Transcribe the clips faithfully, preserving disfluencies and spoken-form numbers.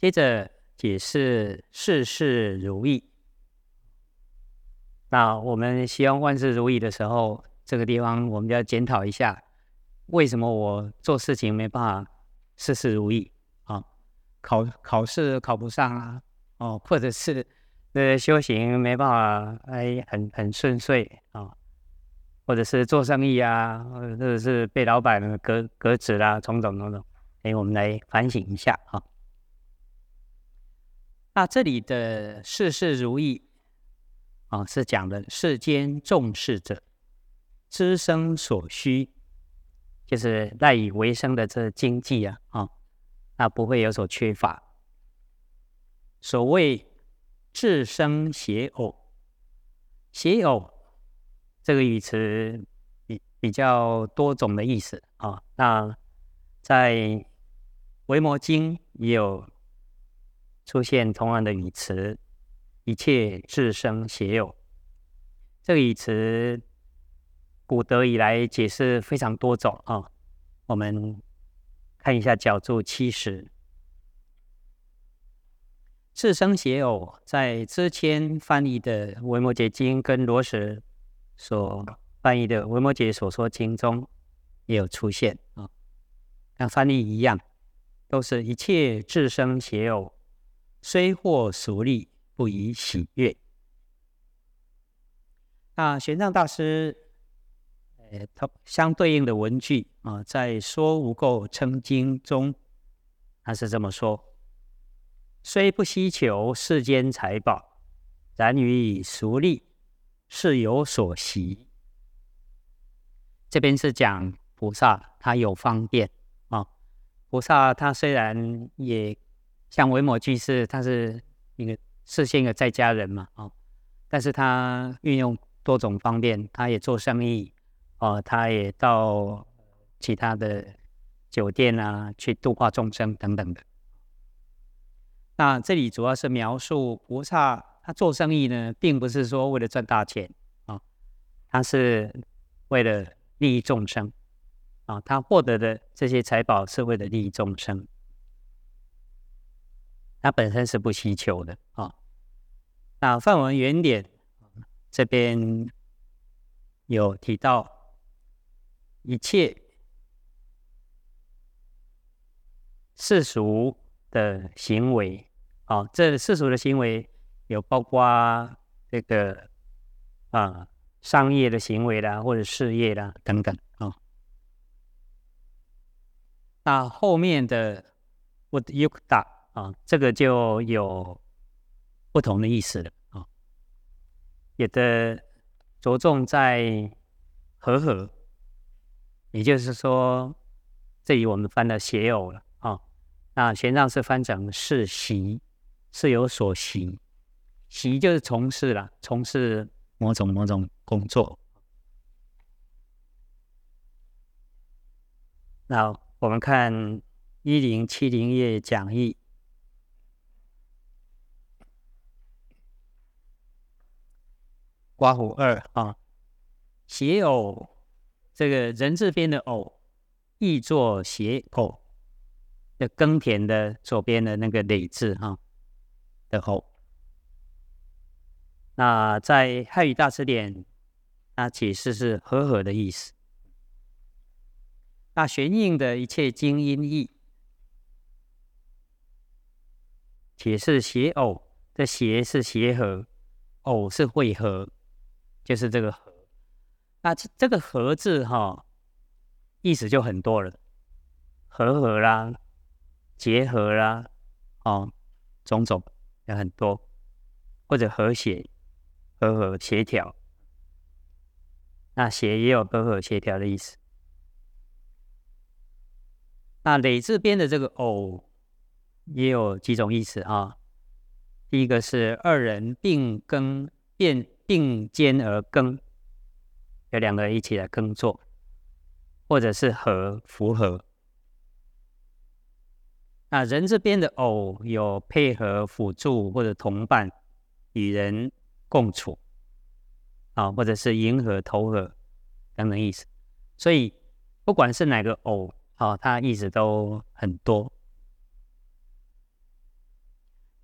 接着解释事事如意。那我们希望万事如意的时候，这个地方我们就要检讨一下，为什么我做事情没办法事事如意啊？考考试考不上啊，哦，或者是呃修行没办法哎很很顺遂啊，或者是做生意啊，或者是被老板革革职啦，种种种种，哎，我们来反省一下啊。那这里的事事如意啊，是讲的世间重视者，知生所需，就是赖以为生的这经济啊，啊，那不会有所缺乏。所谓至生谐偶，谐偶这个语词比比较多种的意思啊。那在维摩经也有出现同样的语词，一切至生谐偶。这个语词古德以来解释非常多种啊。我们看一下角注七十，至生谐偶在之前翻译的维摩诘经跟罗什所翻译的维摩诘所说经中也有出现啊。那翻译一样，都是一切至生谐偶，虽获俗利，不以喜悦。那玄奘大师呃，它相对应的文句啊，在说无垢称经中，他是这么说：虽不希求世间财宝，然于以俗利，是有所习。这边是讲菩萨他有方便啊，菩萨他虽然也像维摩居士，他是一个视现一个在家人嘛啊，但是他运用多种方便，他也做生意哦，他也到其他的酒店啊去度化众生等等的。那这里主要是描述菩萨他做生意呢，并不是说为了赚大钱啊，他是为了利益众生啊，他获得的这些财宝是为了利益众生，他本身是不希求的啊。那梵文原典这边有提到一切世俗的行为啊，这世俗的行为有包括这个啊商业的行为啦，或者事业啦等等啊。那后面的 Uddiyukta 啊，这个就有不同的意思了啊。有的着重在和合，也就是说，这里我们翻的谐偶了啊。那玄奘是翻成是习，是有所习，习就是从事了，从事某种某种工作。那我们看一零七零页讲义，刮胡二啊，谐偶这个人字边的偶，译作谐偶。的耕田的左边的那个累字哈的偶，那在汉语大词典，它解释是和合的意思。那玄应的一切经音义解释谐偶的谐是谐合，偶是会合，就是这个合。那这个合字哈，意思就很多了，和合啦。结合啦，哦，种种有很多，或者和谐、和合、协调。那协也有和合、协调的意思。那累字边的这个偶也有几种意思啊。第一个是二人并耕，并并肩而耕，有两个人一起来耕作，或者是和符合。那人这边的偶有配合、辅助或者同伴，与人共处啊，或者是迎合、投合等等意思。所以不管是哪个偶啊，它意思都很多。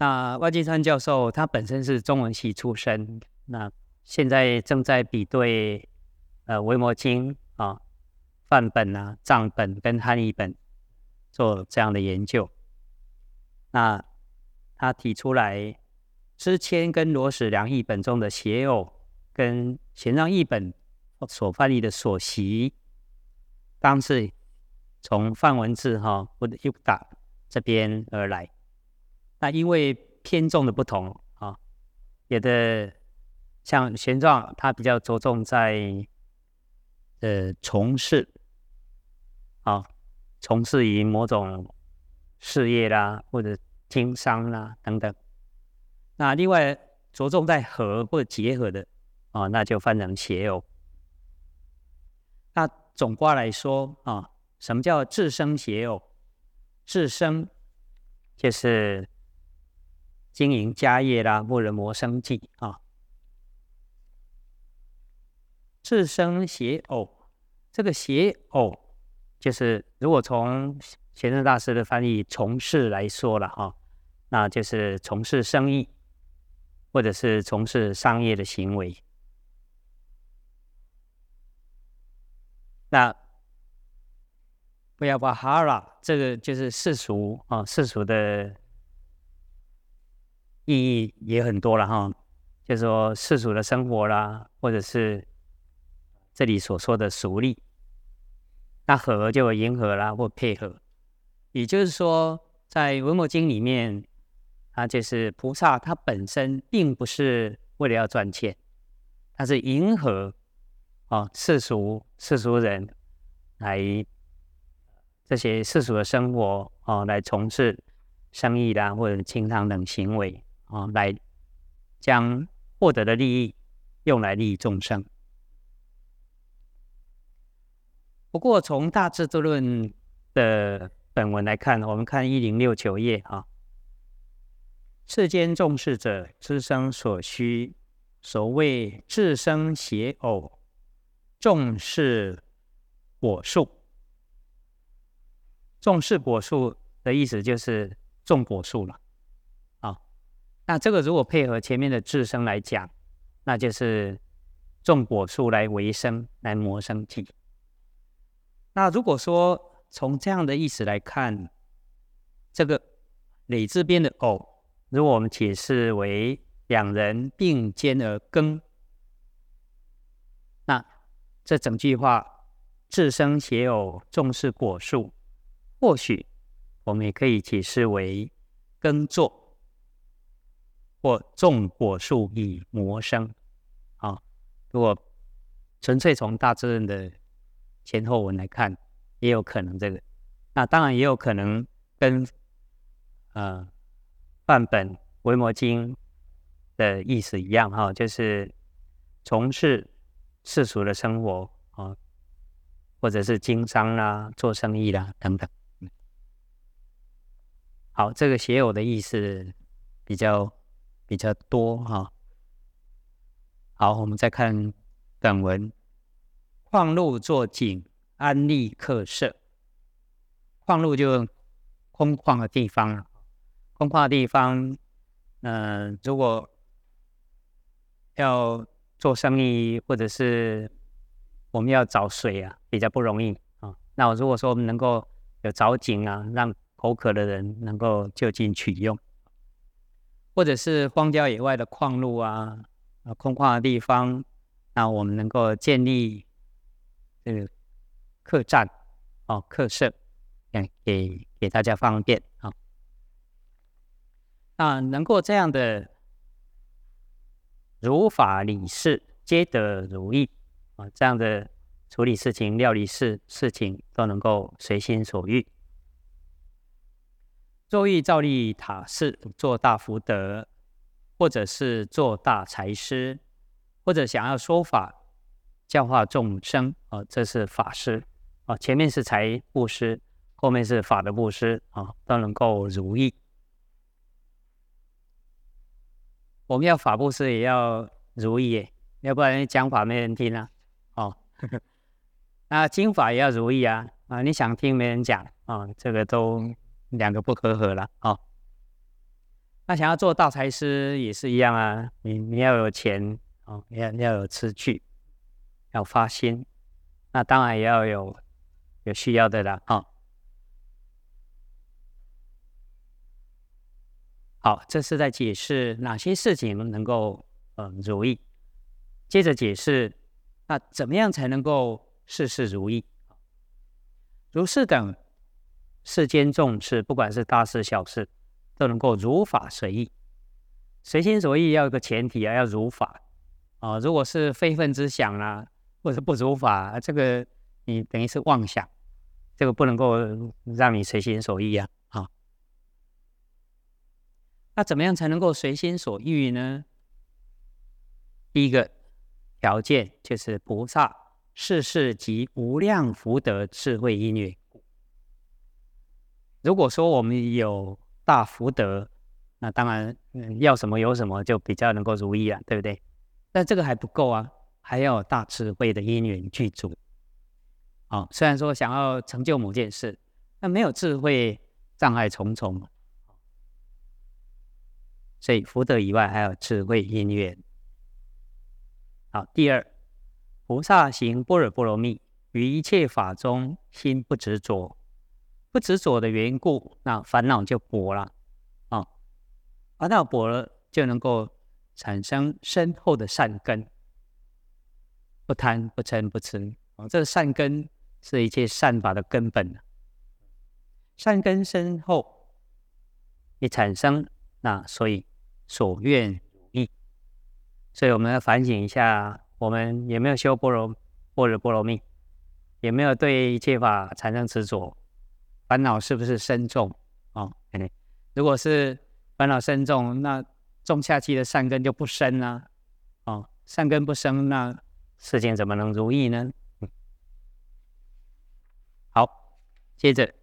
那外金川教授他本身是中文系出身，那现在正在比对呃《维摩经》啊范本啊、藏本跟汉译本做这样的研究。那他提出来，支谦跟罗史梁译本中的邪偶，跟玄奘译本所翻译的所习，当是从梵文字哈或者 Yukta 这边而来。那因为偏重的不同啊，有的像玄奘，他比较着重在呃从事啊，从事于某种事业啦，或者经商啦等等。那另外着重在合或者结合的啊，那就翻成邪偶。那总括来说啊，什么叫自生邪偶？自生就是经营家业啦，或者谋生计啊。自生邪偶，这个邪偶就是如果从玄奘大师的翻译从事来说了哈，那就是从事生意或者是从事商业的行为。那不要把哈拉这个就是世俗啊，世俗的意义也很多了哈，就是说世俗的生活啦，或者是这里所说的俗利。那和就有迎合啦或配合，也就是说在《维摩经》里面，它就是菩萨他本身并不是为了要赚钱，他是迎合啊世俗世俗人来这些世俗的生活啊，来从事生意啦或者经商等行为啊，来将获得的利益用来利益众生。不过从大智度论的本文来看，我们看一零六九页啊，世间重视者，知生所需，所谓自生邪偶，重视果树。重视果树的意思就是种果树了啊。那这个如果配合前面的自生来讲，那就是种果树来为生，来谋生计。那如果说从这样的意思来看，这个累字边的偶，如果我们解释为两人并肩而耕，那这整句话自生邪偶，重视果树，或许我们也可以解释为耕作或种果树以谋生啊。如果纯粹从大智论的前后文来看，也有可能这个。那当然也有可能跟呃范本维摩经的意思一样哈、哦，就是从事世俗的生活啊、哦，或者是经商啦、做生意啦等等。好，这个邪偶的意思比较比较多哈、哦。好，我们再看本文。矿路作井，安立客舍。矿路就空旷的地方了，空旷的地方，呃，如果要做生意，或者是我们要找水啊，比较不容易啊。那我如果说我们能够有找井啊，让口渴的人能够就近取用，或者是荒郊野外的矿路啊，啊空旷的地方，那我们能够建立这个客栈哦，客舍，给给大家方便啊、哦。那能够这样的如法理事，皆得如意啊，这样的处理事情、料理事事情都能够随心所欲。若欲造立塔寺，做大福德，或者是做大财师，或者想要说法教化众生啊，这是法师啊。前面是财布施，后面是法的布施啊，都能够如意。我们要法布施也要如意耶，要不然讲法没人听啊。哦，那经法也要如意啊啊，你想听没人讲啊，这个都两个不可合了啊。 那想要做大财师也是一样啊，你你要有钱哦，要要有持续，要发心，那当然也要有有需要的啦，哦。好，这是在解释哪些事情能够嗯、呃、如意。接着解释，那怎么样才能够事事如意？如是等世间众事，不管是大事小事，都能够如法随意。随心所欲要有个前提啊，要如法啊、呃。如果是非分之想啦、啊，或者是不如法，这个你等于是妄想，这个不能够让你随心所欲啊。啊，那怎么样才能够随心所欲呢？第一个条件就是菩萨世世及无量福德智慧因缘。如果说我们有大福德，那当然、嗯、要什么有什么就比较能够如意啊，对不对？但这个还不够啊，还要有大智慧的因缘具足。哦，虽然说想要成就某件事，但没有智慧，障碍重重。所以福德以外还有智慧因缘。好，第二，菩萨行般若波罗蜜，于一切法中心不执着。不执着的缘故，那烦恼就薄了啊、哦，烦恼薄了就能够产生深厚的善根，不贪不嗔不痴啊、哦，这个善根是一切善法的根本。善根深厚，一产生，那所以所愿如意。所以我们要反省一下，我们有没有修般若般若波罗蜜，有没有对一切法产生执着？烦恼是不是深重哦？如果是烦恼深重，那种下去的善根就不深啊。哦，善根不生，那事情怎么能如意呢？嗯、好，接着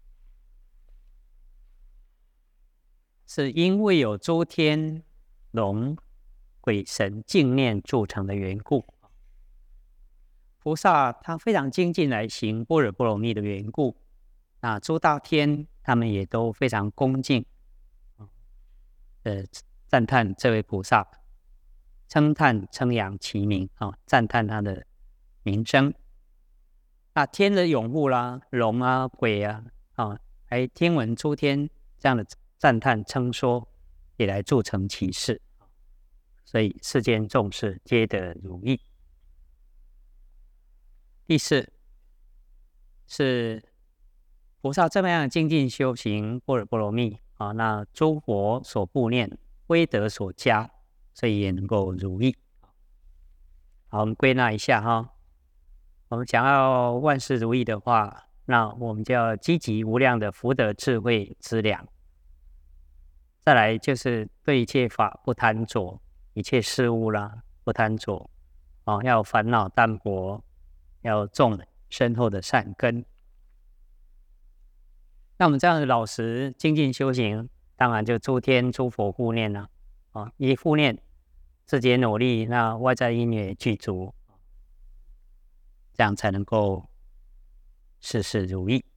是因为有诸天龙鬼神敬念铸成的缘故，菩萨他非常精进来行般若波罗蜜的缘故。那诸大天他们也都非常恭敬，呃，赞叹这位菩萨，称叹称扬其名啊、哦，赞叹他的名声。那天的拥护啦，龙啊、鬼啊，啊、哦，还听闻诸天这样的赞叹称说，也来铸成其事，所以世间众事皆得如意。第四是菩萨这么样精进修行般若波罗蜜啊，那诸佛所护念，威德所加，所以也能够如意。好，我们归纳一下哈，我们想要万事如意的话，那我们就要积集无量的福德智慧资粮。再来就是对一切法不贪着，一切事物啦不贪着，啊，要烦恼淡薄，要种深厚的善根。那我们这样的老实精进修行，当然就诸天诸佛护念了啊，一护念，自己努力，那外在因缘具足，这样才能够事事如意。